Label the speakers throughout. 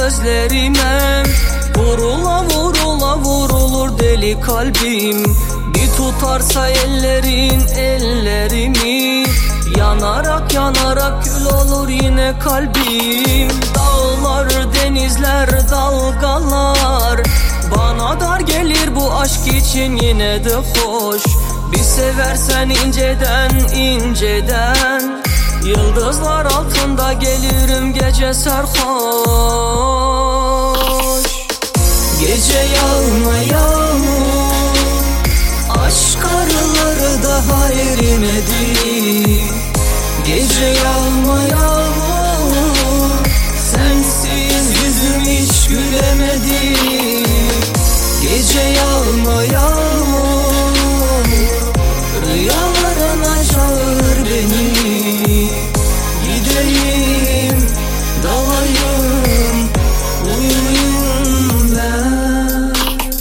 Speaker 1: gözlerime. Vurula vurula vurulur deli kalbim. Bir tutarsa ellerin ellerimi, yanarak yanarak kül olur yine kalbim. Dağlar, denizler, dalgalar bana dar gelir bu aşk için yine de hoş. Bir seversen inceden inceden, yıldızlar altında gelirim gece sarhoş. Gece yağma yağmur, aşk arıları daha erimedi. Gece yağma yağmur, sensiz yüzüm hiç gülemedi. Gece yağma yağmur, rüyalarına çağır beni. Gideyim, dalayım, uyuyayım ben.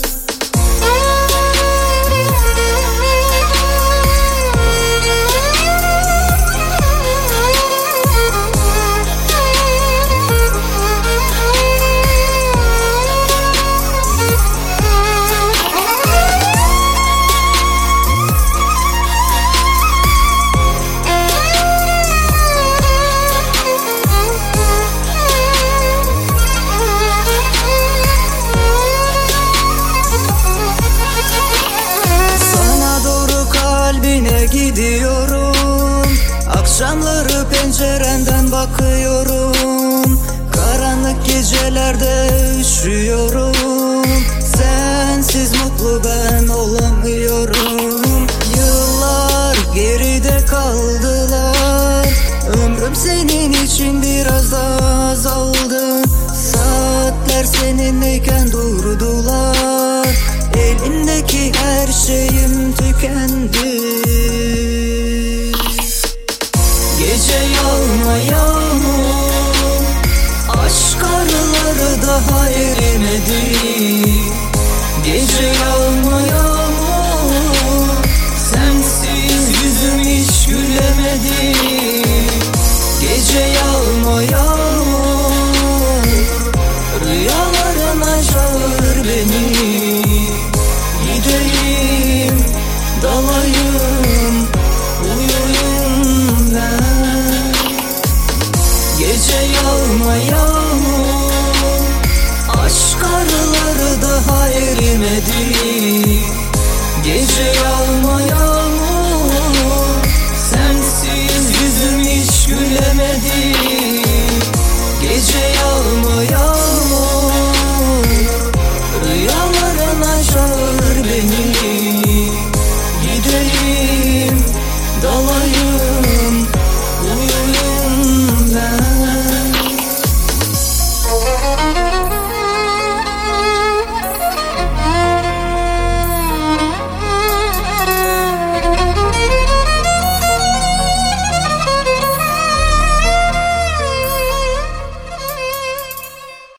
Speaker 1: Gidiyorum, akşamları pencerenden bakıyorum. Karanlık gecelerde üşüyorum. Sensiz mutlu ben olamıyorum. Yıllar geride kaldılar, ömrüm senin için biraz daha azaldı. Saatler seninleyken durdular, elimdeki her şeyim tükendi. Gece yağma yağmur, aşk arıları daha erimedi. Gece yağma yağmur, sensiz yüzüm hiç gülemedi. Gece yağma yağmur, rüyalarına çağır beni. Gideyim, dalayım, uyuyayım ben. Gece yağma yağmur, aşk arıları daha erimedi. Gece